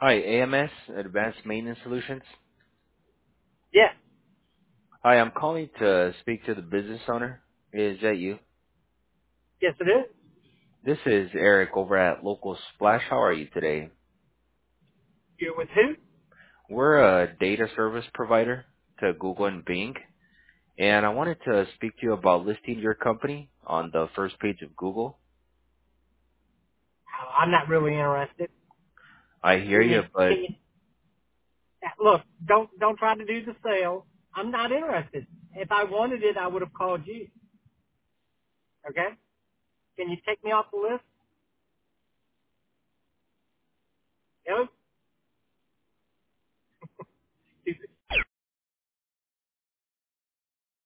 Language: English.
Hi, AMS, Advanced Maintenance Solutions. Yes. Hi, I'm calling to speak to the business owner. Is that you? Yes, it is. This is Eric over at Local Splash. How are you today? You're with who? We're a data service provider to Google and Bing, and I wanted to speak to you about listing your company on the first page of Google. I'm not really interested. I hear Can you, you, but can you, look, don't try to do the sale. I'm not interested. If I wanted it, I would have called you. Okay? Can you take me off the list? Hello?